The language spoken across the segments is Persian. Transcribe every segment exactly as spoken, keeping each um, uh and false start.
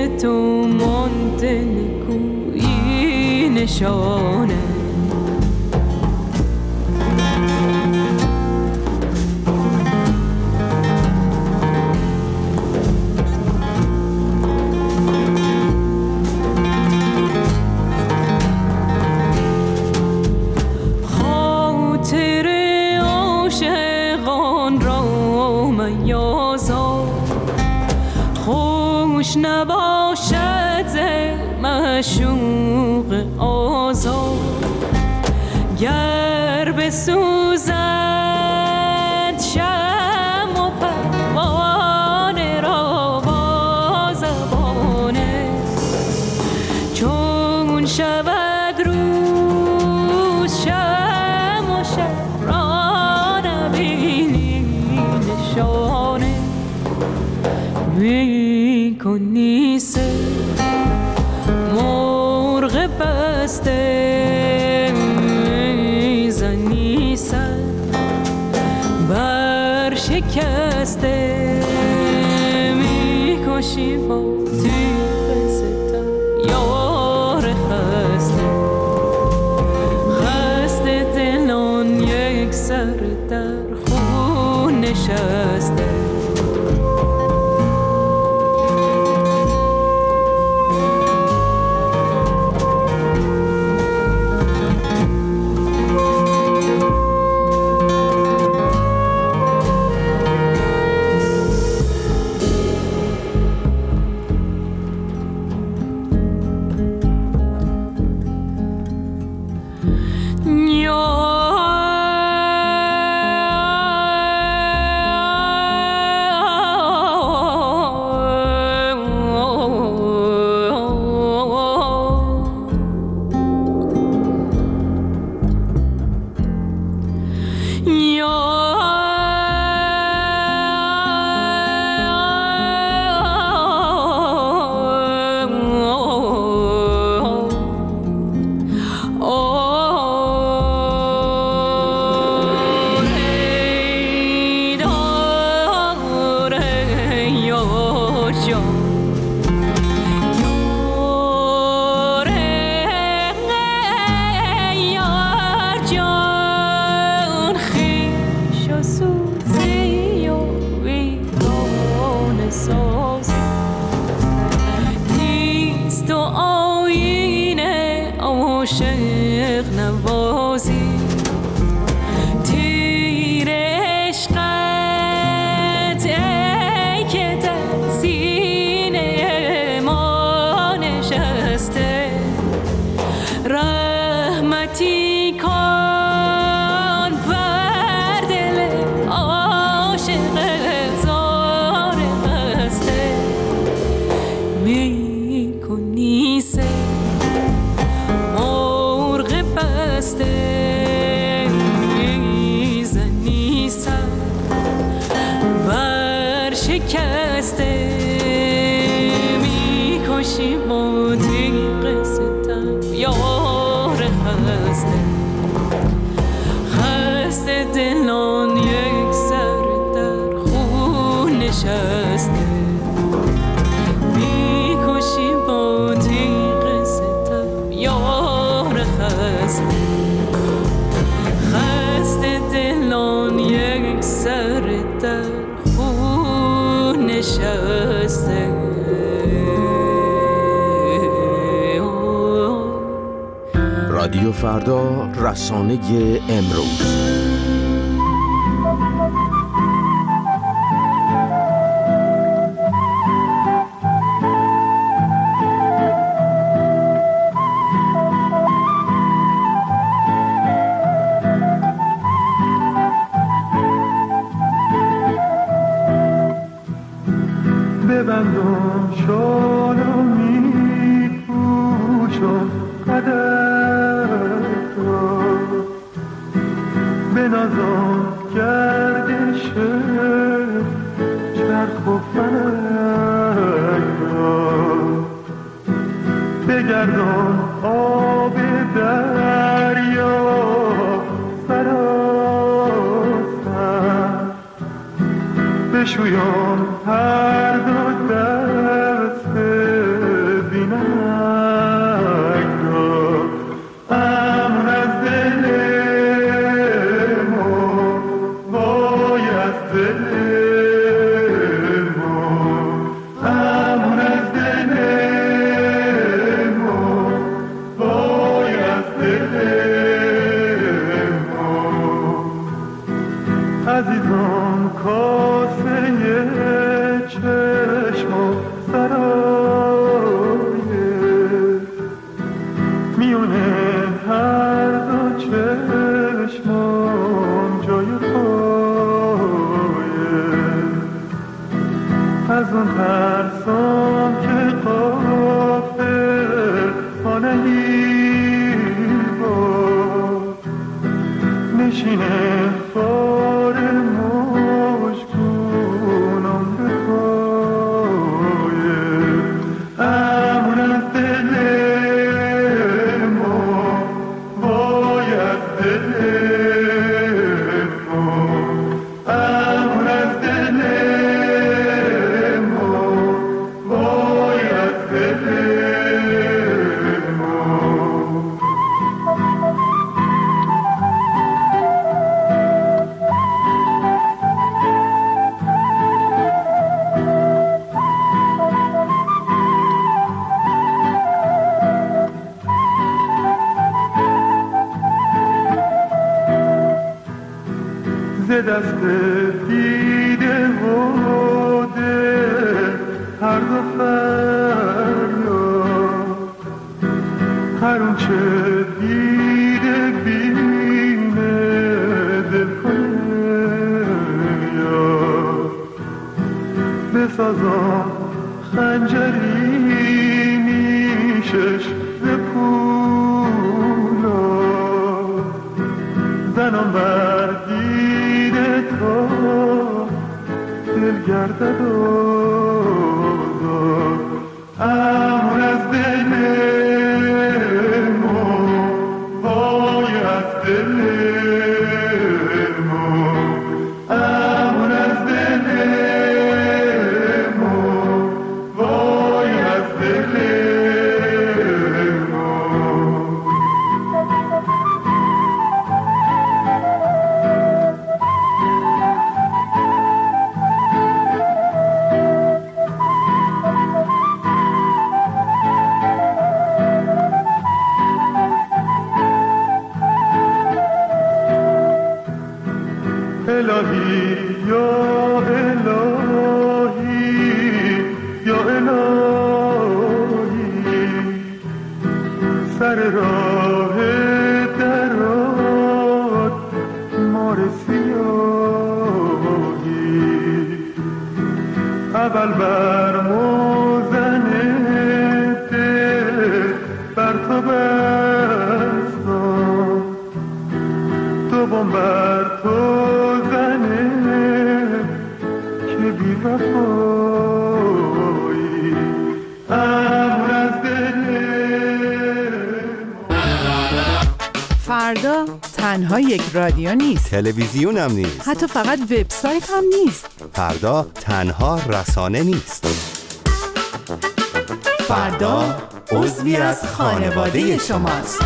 تو مانده نکویی نشانه نباشد معشوق آزاد گر بسوزد شمع و پروانه را با زبانه چون شود روز شمع و شب را نبینی نشانه کنی سه مرغ بسته زنی سر بر شکسته میکشی با تیغ ستم یار خسته خسته دلان یک سر در خون نشسته رادیو فردا، رسانه امروز. ببندم شالو می پوشم قدر تو به نازم گردش چرخ و فلک را بگردم آب دریا سراسر بشویم هر دو دست عزیزان کاسه چشم و سرایه میونه هر دو چشمان جای پایه از اون ترسام که قافل آنهی با نشینه بار مشکونم به پایه امون از دل ما باید دل ما امون از دل ما باید دل ما دست دیده و دل هر دو فریاد هر اون چه دیده بینه دل کنه یاد بسازم خنجری نیشش ز پولاد زنم بر دل گردد و امون از دل ما باید دل ما امون از دل ما باید دل ما الهی یا الهی یا الهی سر راه درات مار سیاهی اول بر موزن دل بر تو بستم دوم بر تو فردا تنها یک رادیو نیست، تلویزیون هم نیست، حتی فقط وبسایت هم نیست. فردا تنها رسانه نیست. فردا عضوی از خانواده شماست.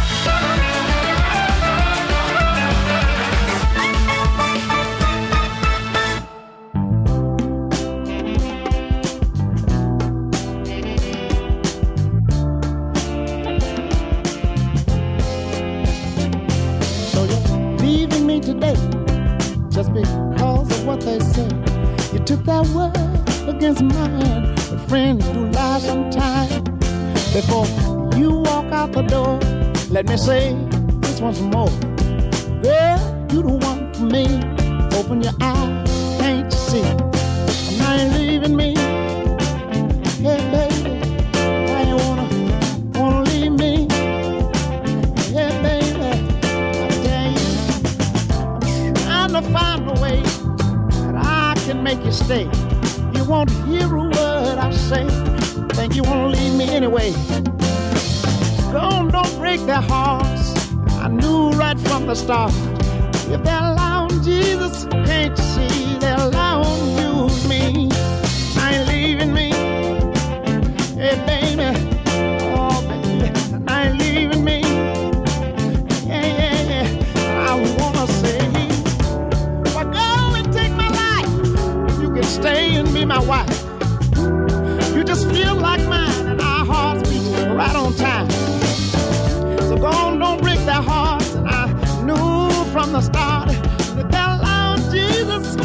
Just because of what they say, you took that word against mine. But friends do lie sometimes. Before you walk out the door, let me say this once more. Girl, you the one for me. Open your eyes, can't you see? I'm not leaving me. Hey baby, why you wanna wanna leave me? Hey baby, I tell you, I'm trying to find a way that I can make you stay. You won't hear a word I say. Think you wanna leave me anyway? Go on, don't break their hearts. I knew right from the start. If they're allowing Jesus, can't you see they're allowing you and me? I ain't leaving me. Hey baby, oh baby, I ain't leaving me. Yeah, yeah, yeah. I wanna say, well, go and take my life. You can stay and be my wife. You just feel like mine, and our hearts beat right on time. So go on, don't break their hearts. And I knew from the start that they're allowing Jesus.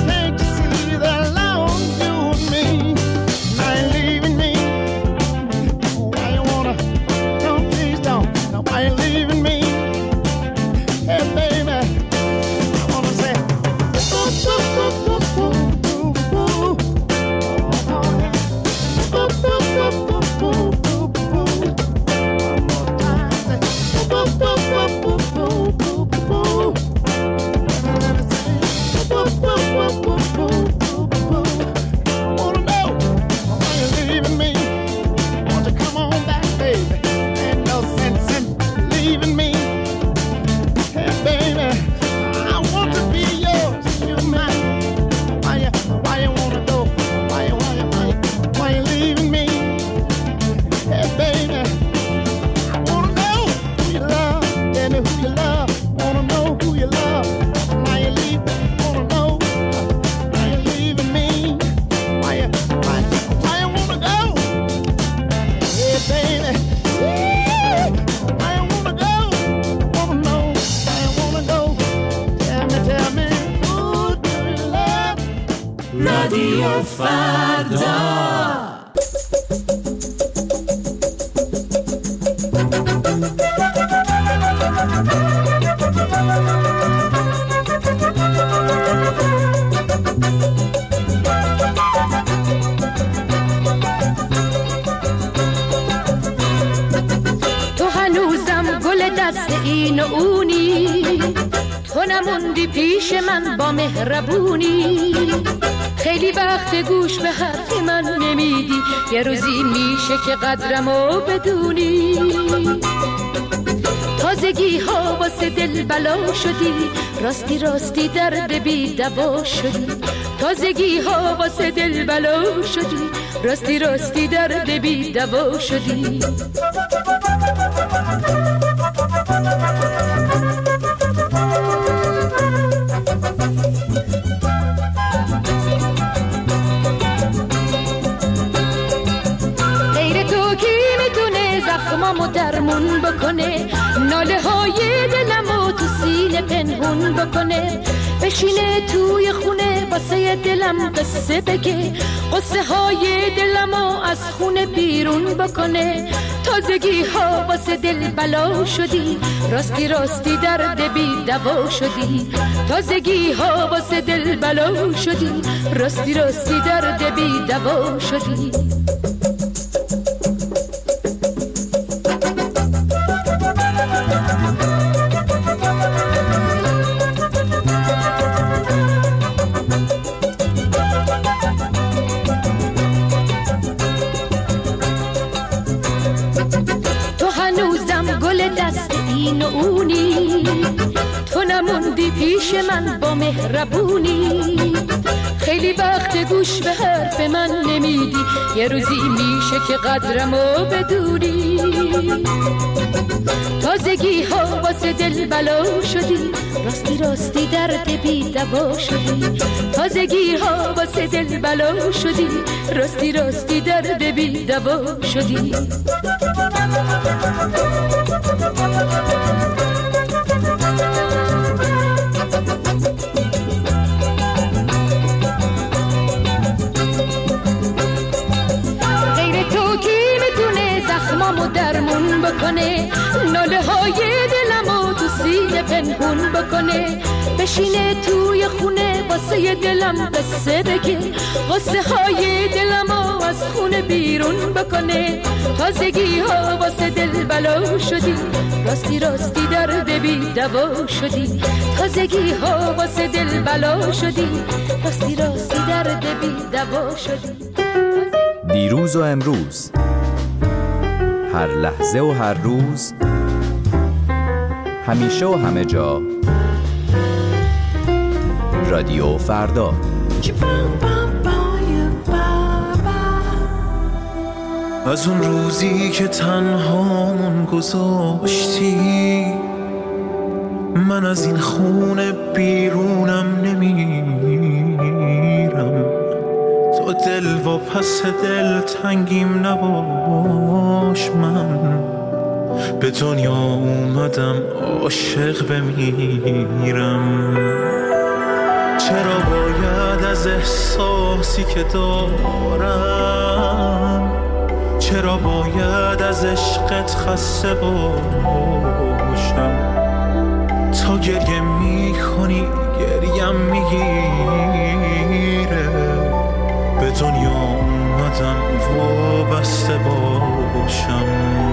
Hey, baby, I wanna know who you love. Tell me who you love. Wanna know who you love. Now you leave me. Wanna know why you leaving me. Why you, why, why you wanna go? Hey, baby, why you wanna go? Wanna know why you wanna go. Tell me, tell me, who do you love? رادیو فردا. تو هنوزم گل دست این و اونی، تو نموندی پیش من با مهربونی. خیلی وقت گوش به حرف من نمیدی، یه روزی میشه که قدرمو بدونی. تازگی ها واسه دل بلا شدی، راستی راستی درد بی دوا شدی. تازگی ها واسه دل بلا شدی، راستی راستی درد بی دوا شدی. زخمامو درمون بکنه، ناله های دلمو تو سینه پنهون بکنه. بشینه توی خونه واسه دلم قصه بگه، قصه های دلمو از خونه بیرون بکنه. تازگی ها واسه دل بلا شدی، راستی راستی درد بی دوا شدی. تازگی ها واسه دل بلا شدی، راستی راستی درد بی دوا شدی. تو نموندی پیش من با مهربونی. خیلی وقت گوش به حرف من نمیدی، یه روزی میشه که قدرمو بدونی. تازگی ها واسه دل بلا شدی، راستی راستی درد بی دوا شدی. تازگی ها واسه دل بلا شدی، راستی راستی درد بی دوا شدی. زخمامو درمون بکنه، ناله های دلمو تو سینه پنهون بکنه. بشینه توی خونه واسه دلم قصه بگه، قصه های دلمو از خونه بیرون بکنه. تازگی ها واسه دل بلا شدی، راستی راستی درد بی دوا شدی. تازگی ها واسه دل بلا شدی، راستی راستی درد بی دوا شدی. دیروز و امروز، هر لحظه و هر روز، همیشه و همه جا، رادیو فردا. از اون روزی که تنهامون گذاشتی، من از این خونه بیرونم نمیرم. تو دل و پس دل تنگیم نباش، من به دنیا اومدم عاشق بمیرم. چرا باید از احساسی که دارم، چرا باید از عشقت خسته باشم؟ تا گریه میکنی گریم میگیره، به دنیا اومدم وابسته باشم.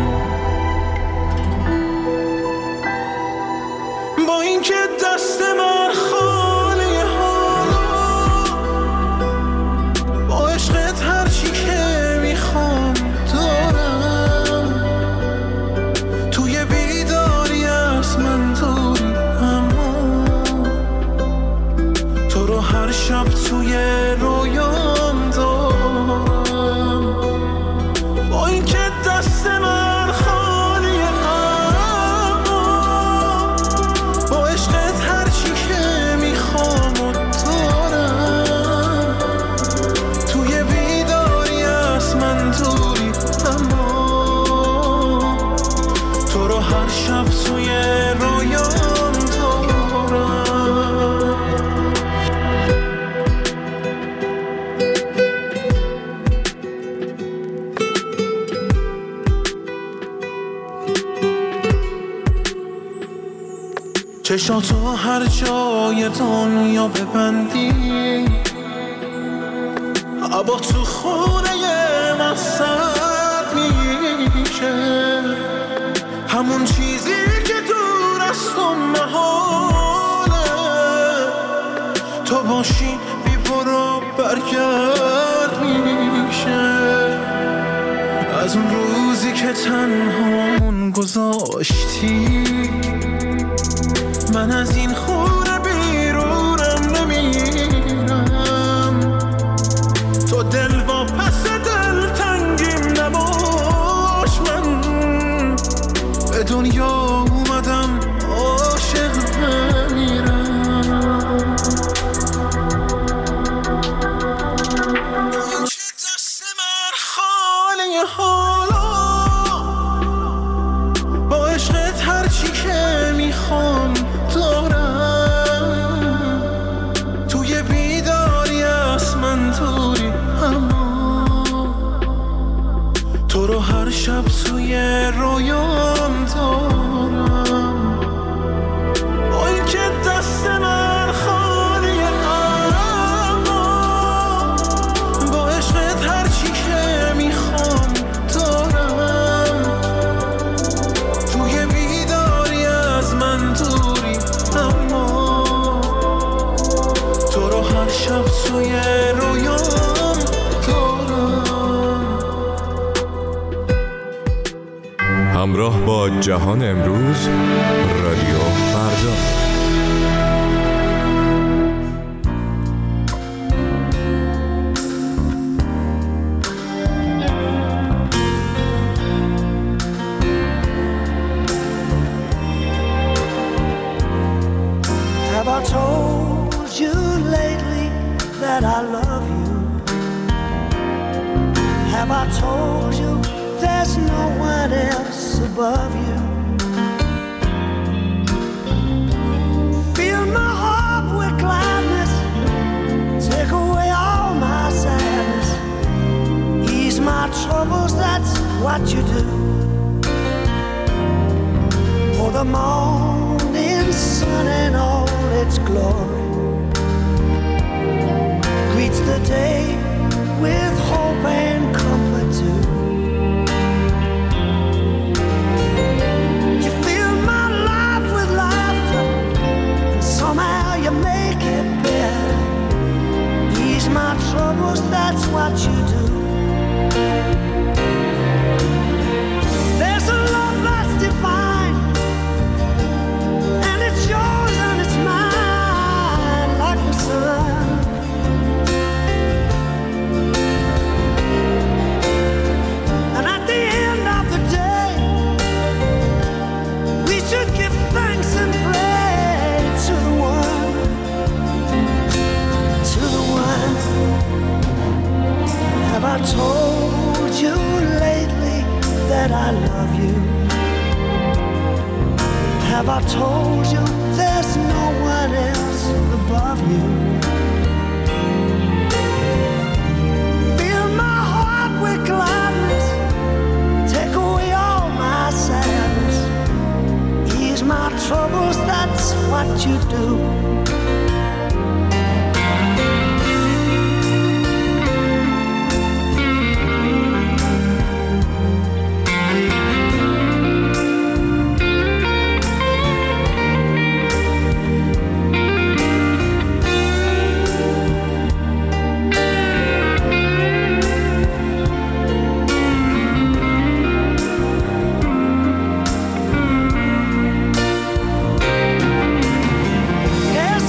با اینکه دست من خالی حالا، با عشقت هرچی که میخوام دارم. توی بیداری از من دوری، اما تو رو هر شب توی رویام دارم. با اینکه دست هر شب توی رویام دارم. چشاتو هر جای دنیا ببندی، هوا تو خونه من سرد میشه، همون چیزی که دور از تو محاله، تو باشی بی برو برگرد میشه. از اون روزی که تنهامون گذاشتی، من از این خونه بیرونم نمیرم. تو دل با پس دل تنگیم نباش، من به دنیا اومدم عاشق بمیرم. این که دست من خالی حالا، با عشقت هرچی که میخوام دارم. توی بیداری از من دوری، اما تو رو هر شب توی رویام دارم. با این که دست من خالیه، اما با عشقت هرچی که میخوام دارم. توی بیداری از من دوری، اما تو رو هر شب توی رویام دارم. همراه با جهان امروز، رادیو فردا. Have I told you lately that I love you? Have I told you there's no one else above you? Fill my heart with gladness, take away all my sadness, ease my troubles, that's what you do. For the morning sun and all its glory greets the day with hope and comfort too. You fill my life with laughter, and somehow you make it better. Ease my troubles, that's what you do. There's a love that's divine, and it's yours and it's mine, like the sun. And at the end of the day, we should give thanks and pray to the one, to the one. Have I told you lately that I love you? Have I told you there's no one else above you? Fill my heart with gladness, take away all my sadness, ease my troubles, that's what you do. There's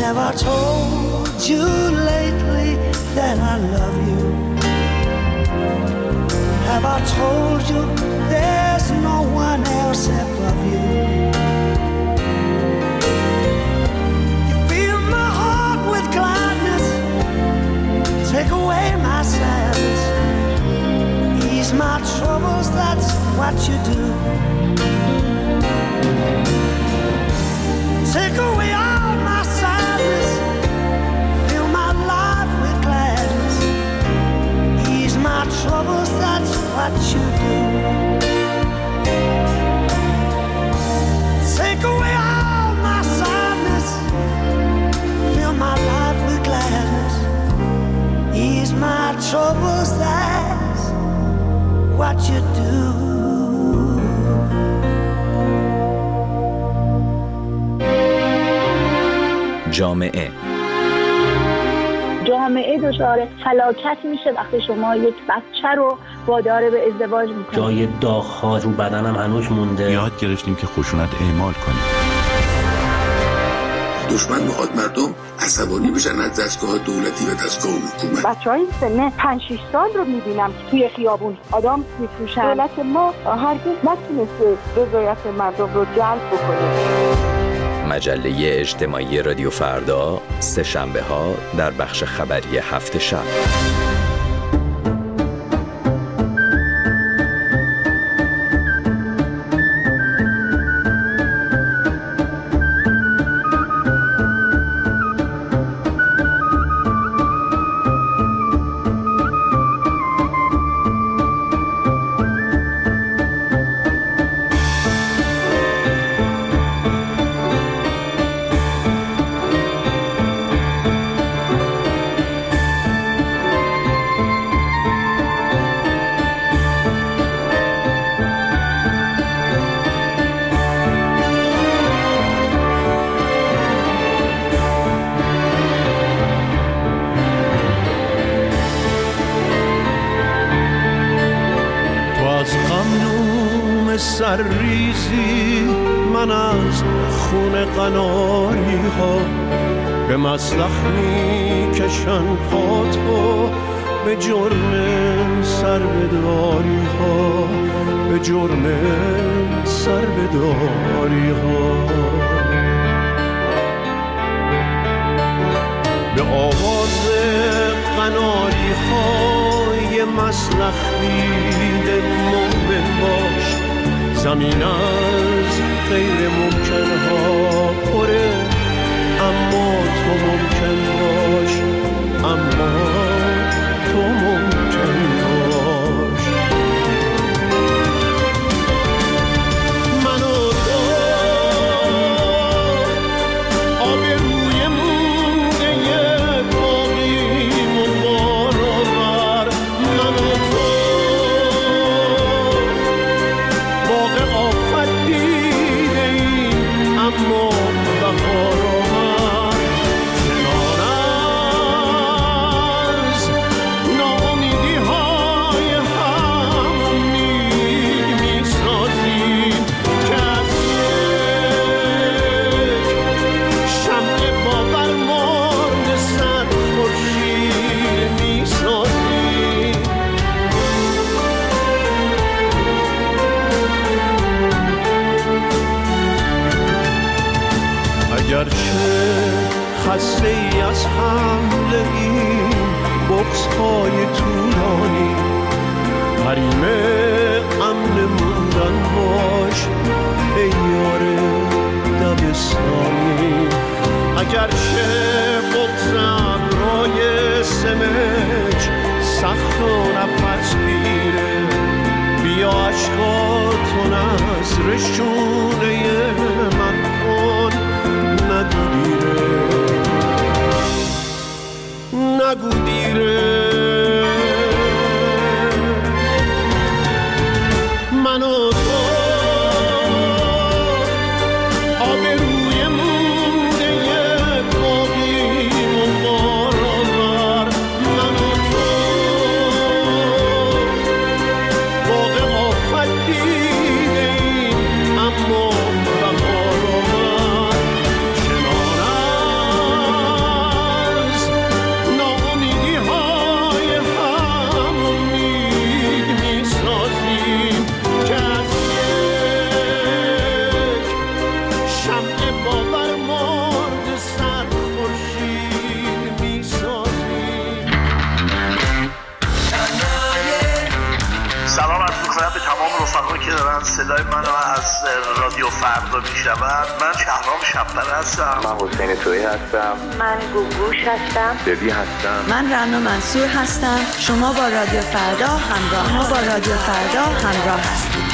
Have I told you lately that I love you? Have I told you there's no one else above you? You fill my heart with gladness, take away my sadness, ease my troubles, that's what you do. Take away all my sadness, fill my life with gladness, ease my troubles, that's what you do. Take away all my sadness, fill my life with gladness, ease my troubles, that's what you do. جامعه جامعه دچار هلاکت میشه وقتی شما یک بچه رو وادار به ازدواج میکنید. جای داغ‌ها رو بدنم هنوز مونده. یاد گرفتیم که خشونت اعمال کنیم. دشمن میخواد مردم عصبانی بشن از دستگاه دولتی و دستگاه حکومت. بچه‌های سن پنج شش سال رو میبینم که توی خیابون آدم میفروشن. دولت ما هرگز نتونسته رضایت مردم رو جلب بکنه. مجله اجتماعی رادیو فردا، سه شنبه ها در بخش خبری هفت شب. سرریزی من از خون قناری ها به مسلخ می کشن پاتو به جرم سربداری ها به جرم سربداری ها به آواز قناری های مسلخ بیده مومن باش زمین از غیر ممکن ها پره اما تو ممکن باش اما تو ممکن باش من و تو آب روی موده باقیم و بارآور من و تو باغ آفت دیده ایم اما بهار آور کنار از ناامیدی های هم امید می سازیم که از یک شمع باور مانده صد خورشید می سازیم اگرچه خسته ای از حمله این بغض های طولانی حریم امن موندن باش ای یار دبستانی اگرچه بغض ابرای سمج سخت و نفس گیره بیا عشقاتو نظر شونه من کن نگو دیره نگو دیره من و تو آب روی موده باقیم و بارآور من و تو باغ آفت دیده ایم اما صدای منو از رادیو فردا میشنوند. من شهرام شب‌پر هستم. من حسین تویی هستم. من گوگوش هستم. دبی هستم. من رنا منصور هستم. شما با رادیو فردا همراه شما با رادیو فردا همراه هستید.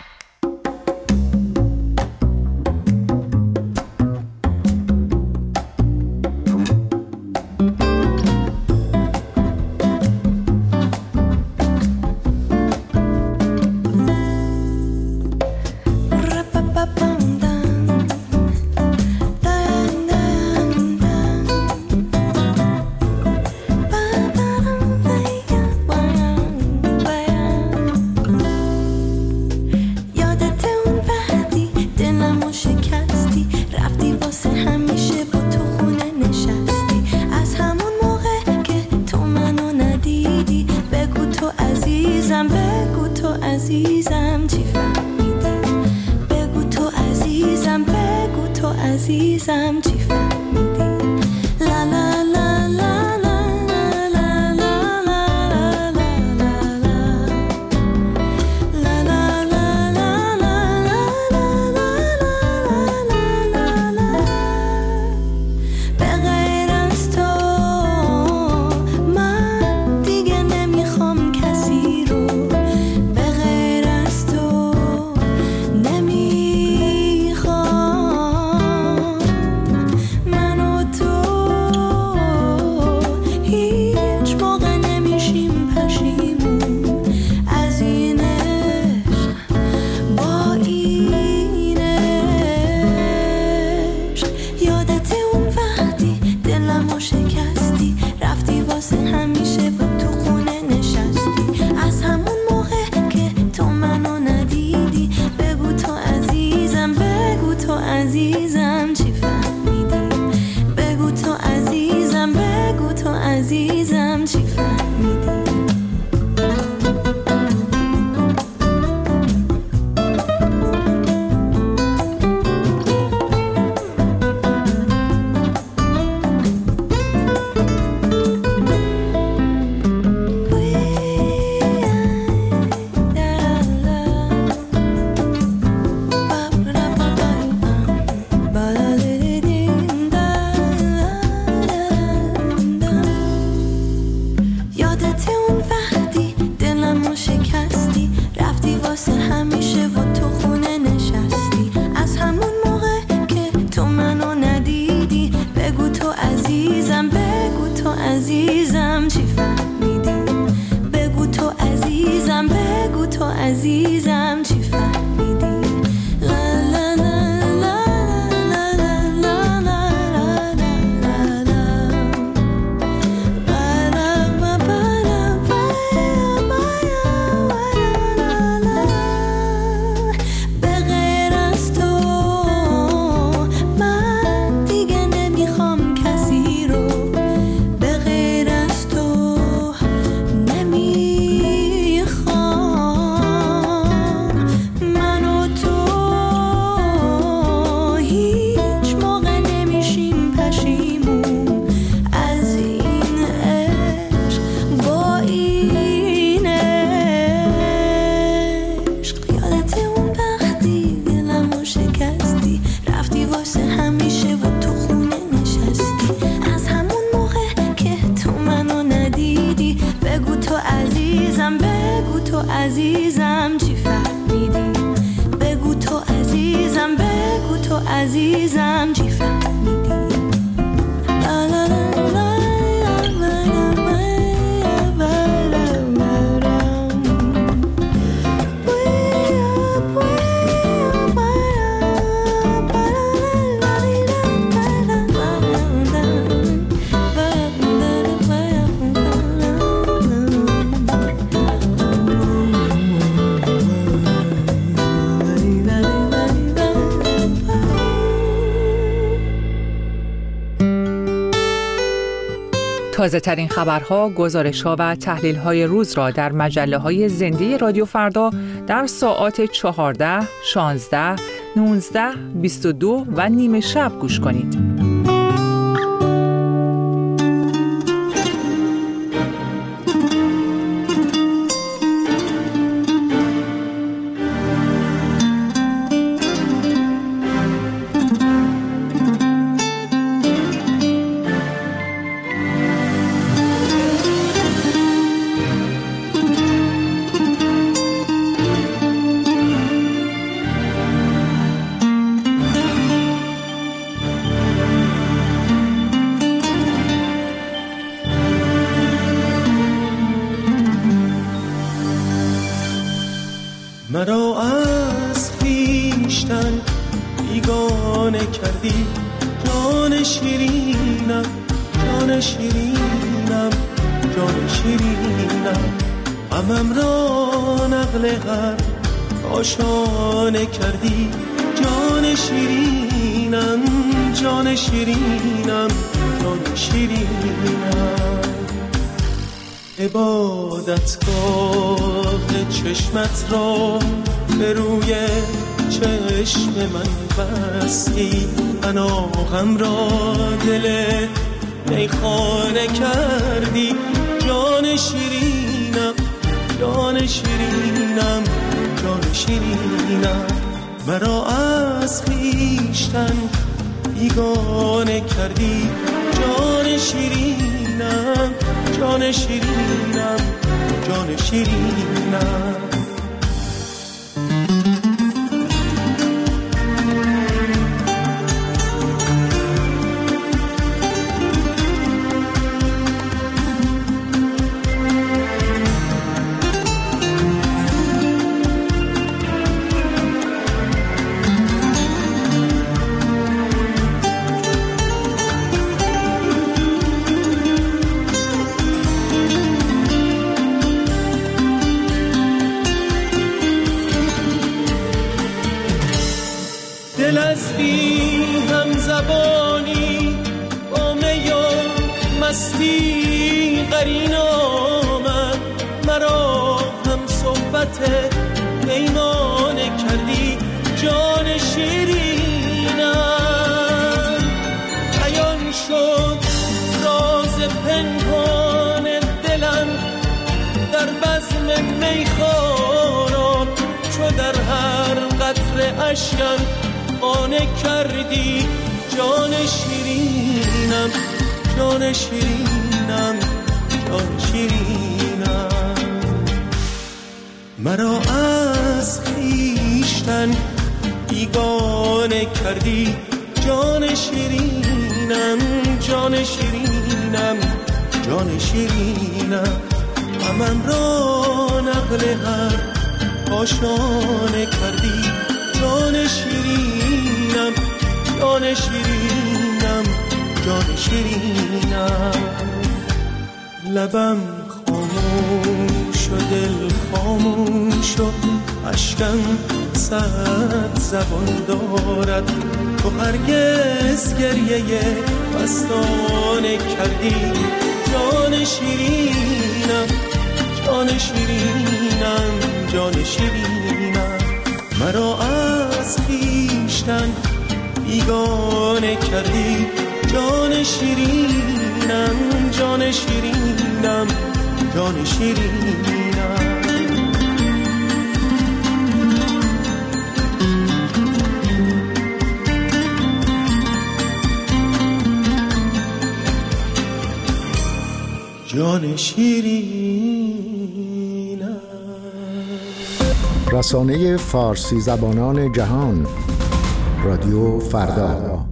تازه ترین خبرها، گزارش‌ها و تحلیل‌های روز را در مجله‌های زنده رادیو فردا در ساعات چهارده، شانزده، نوزده، بیست و دو و نیمه شب گوش کنید. بیگانه کردی جان شیرینم، جان شیرینم، جان شیرینم. غمم را نقل هر آشانه کردی جان شیرینم، جان شیرینم، جان شیرینم. عبادتگاه چشمت را به روی چشم من بستی، پناهم را دل میخانه کردی جان شیرینم، جان شیرینم، جان شیرینم. مرا از خویشتن بیگانه کردی جان شیرینم، جان شیرینم، جان شیرینم. دل از بی هم زبانی با می و مستی قرین آمد، مرا هم صحبت پیمانه کردی جان شیرینم. عیان شد راز پنهان دلم در بزم میخواران، چو در هر قطره اشکم قانع کردی جان شیرینم، جان شیرینم، جان شیرینم. مرا از خویشتن بیگانه کردی جان شیرینم، جان شیرینم، جان شیرینم. غمم را نقل هر آشانه کردی جان شیرینم، جان شیرینم، جان شیرینم. لبم خاموش و دل خاموش و اشکم صد زبان دارد، تو هرگز گریه مستانه کردی جان شیرینم، جان شیرینم، جان شیرینم. مرا از خویشتن بیگانه کردی جان شیرینم، جان شیرینم، جان شیرینم. جان شیرینم. رسانه فارسی زبانان جهان، رادیو فردا.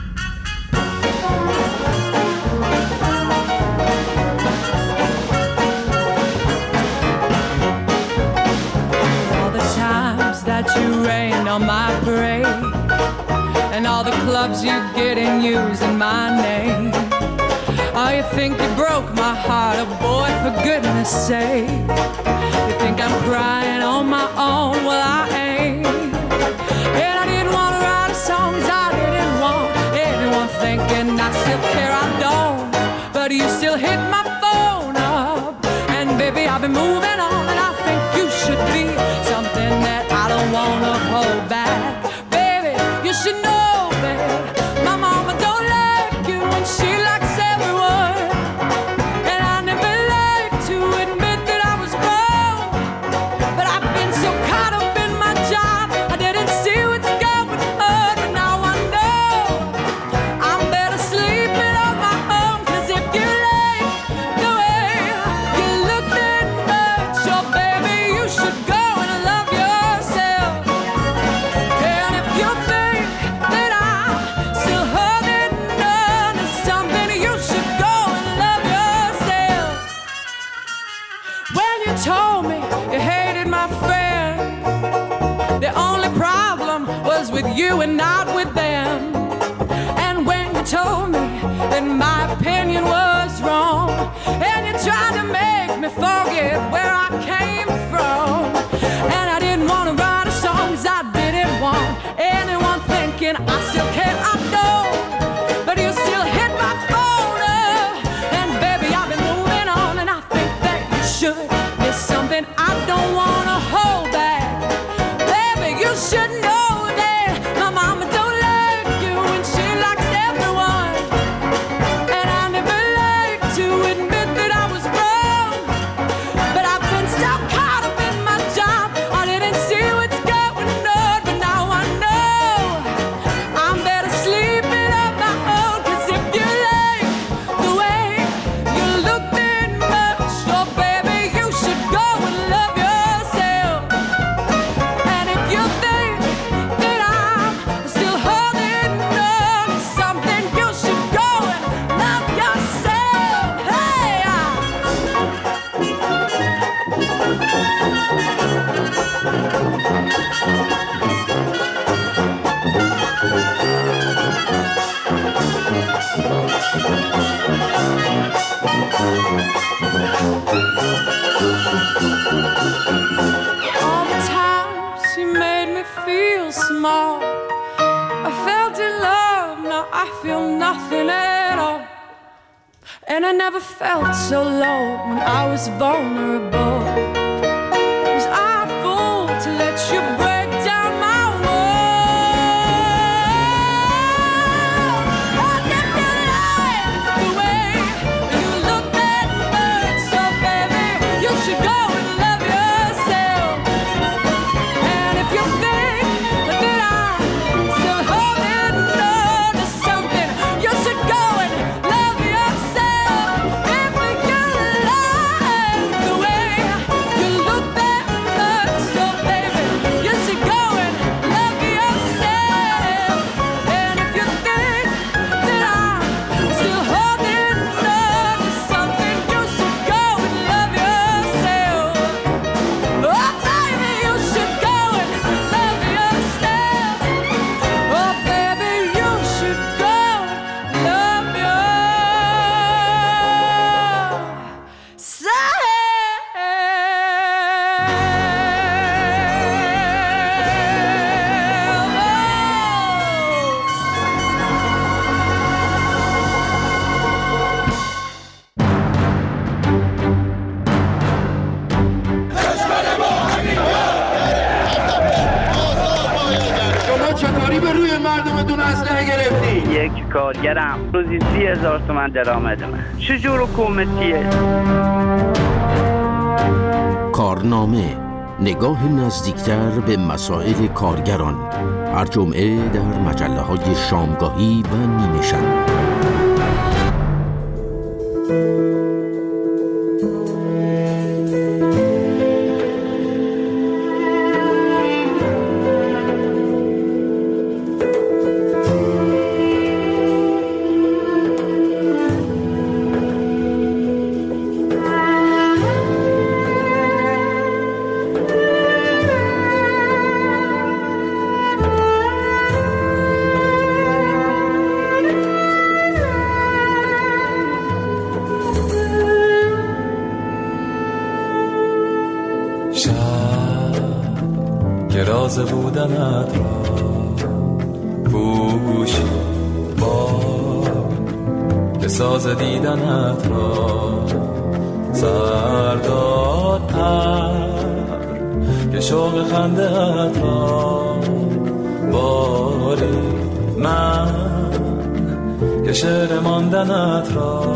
That you rained on my parade, and all the clubs you get in using my name. Oh, you think you broke my heart, oh boy, for goodness sake. You think I'm crying on my own, well I ain't. And I didn't want to write a song, 'cause I didn't want anyone thinking I still care, I don't. But you still hit my phone up, and baby I've been moving on, and I think you should be something that I don't wanna hold back. Baby, you should know that my mama don't like you and she likes everyone. And I never like to admit that I was wrong, but I've been so caught up in my job I didn't see what's going on. But now I know I'm better sleeping on my own. 'Cause if you like the way you look that much, oh baby you should go and love yourself. And if you think that I'm still holding on to something, you should go and love yourself. When you told me you hated my friend, the only problem was with you and not with them. feel nothing at all. And I never felt so low when I was vulnerable. Was I a fool to let you break down my world? I kept your life the way you look at birds. So baby, you should go and love yourself. And if you think that I'm still holding on to something, you should go and love yourself. If you like the way you look that much, so baby, you should go and love yourself. And if you think that I'm still holding on to something, you should go and love yourself. Oh baby, you should go and love yourself. Oh baby, you should go and love شما چطوری به روی مردمتون اسلحه گرفتی؟ یک کارگرم روزی سی هزار تومن درآمدمه. چجور حکومتیه؟ کارنامه، نگاه نزدیکتر به مسائل کارگران، هر جمعه در مجله های شامگاهی و نیمه شب. راز بودنت را پوشی بار که ساز دیدنت را سرداد پر که شوق خنده‌ات را باری من که شعر ماندنت را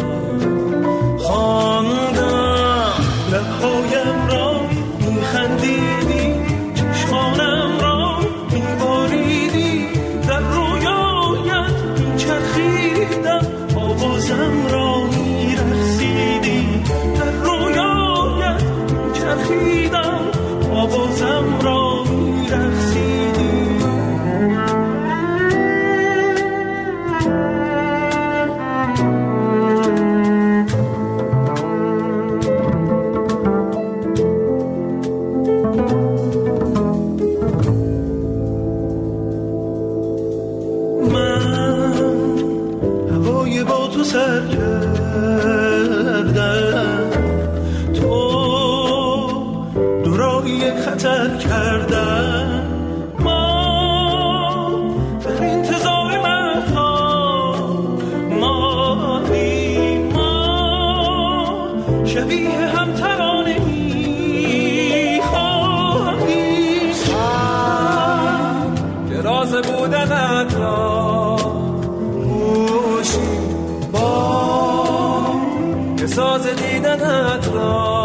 خواندم لبهایم را میخندیدی چشمانم را میباریدی در رویایت میچرخیدم آوازم را میرقصیدی در رویایت میچرخیدم آوازم را میرقصیدی سر کردم تو دورای خطر کردم ما در انتظار مهتا مادیم ما شبیه هم ترانه می خواهیم که راز بودنت را پوشی ساز دیدنت را